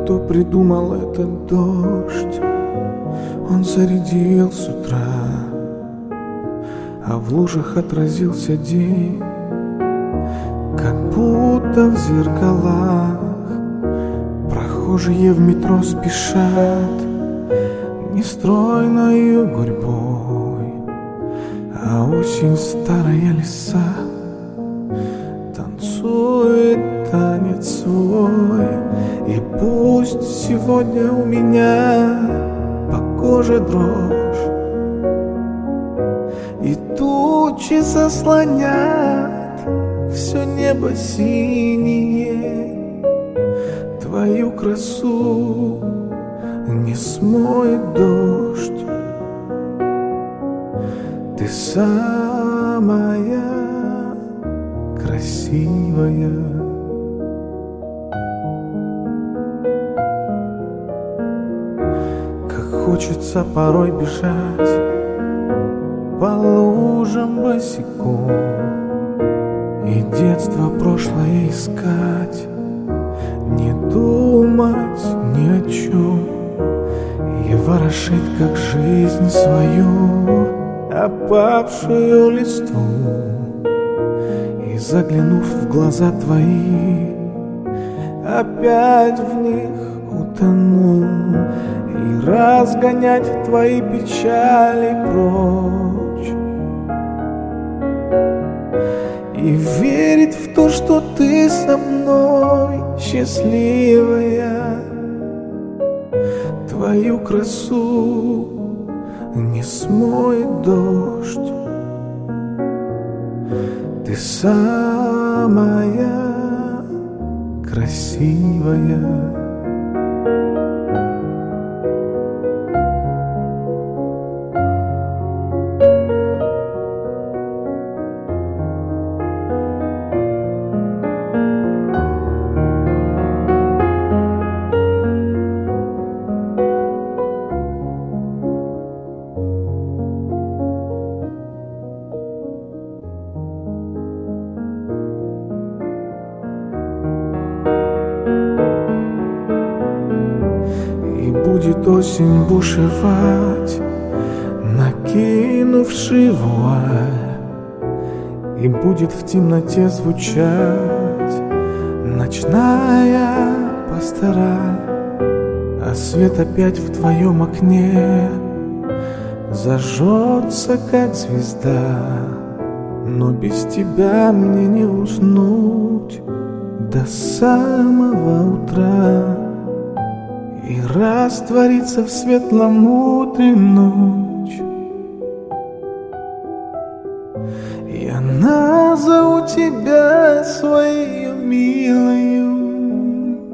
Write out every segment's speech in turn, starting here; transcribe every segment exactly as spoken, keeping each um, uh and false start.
кто придумал этот дождь? Он зарядил с утра, а в лужах отразился день, как будто в зеркалах. Прохожие в метро спешат нестройною гурьбой, а осень старая лиса танцует танец свой. И пусть сегодня у меня по коже дрожь, и тучи заслонят все небо синее, твою красу не смоет дождь. Ты самая красивая. Как хочется порой бежать по лужам босиком и детство прошлое искать, не думать ни о чем и ворошить, как жизнь свою, опавшую листву. И заглянув в глаза твои, опять в них утону, и разгонять твои печали прочь, и верить в то, что ты со мной счастливая. Твою красу не смоет дождь. Ты самая красивая. Будет осень бушевать, накинувши вуаль, и будет в темноте звучать ночная пастораль. А свет опять в твоем окне зажжется, как звезда, но без тебя мне не уснуть до самого утра. И растворится в светлом утре ночь. Я назову тебя своей милою.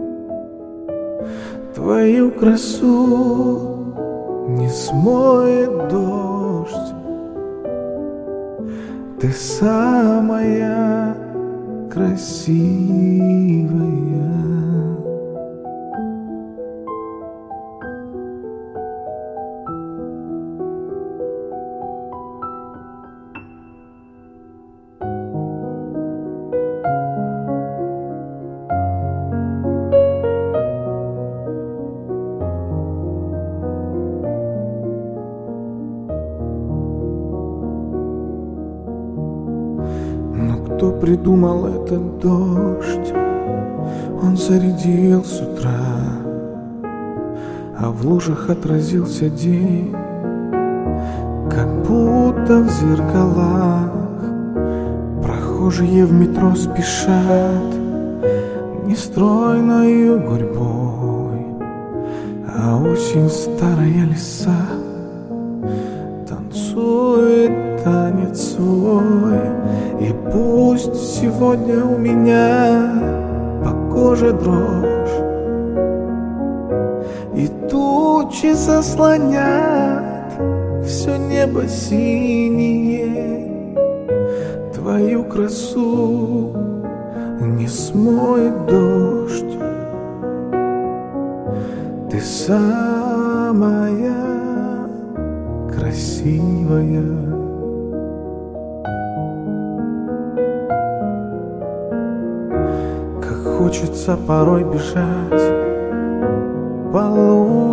Твою красу не смоет дождь. Ты самая красивая. Кто придумал этот дождь? Он зарядил с утра, а в лужах отразился день, как будто в зеркалах. Прохожие в метро спешат нестройною гурьбой, а осень старая лиса танцует танец свой. И пусть сегодня у меня по коже дрожь, и тучи заслонят все небо синее, твою красу не смоет дождь. Ты самая красивая. Хочется порой бежать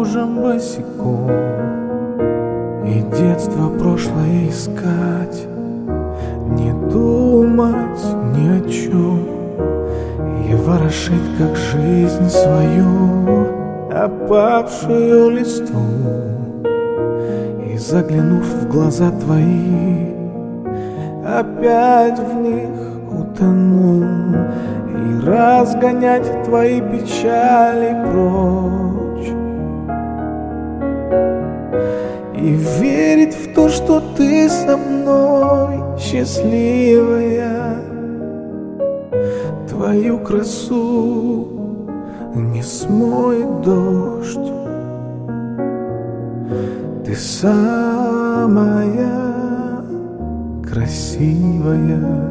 лужам босиком и детство прошлое искать, не думать ни о чем и ворошить, как жизнь свою, опавшую листву. И заглянув в глаза твои, опять в них утону и разгонять твои печали прочь. И верить в то, что ты со мной счастливая. Твою красу не смоет дождь. Ты самая красивая.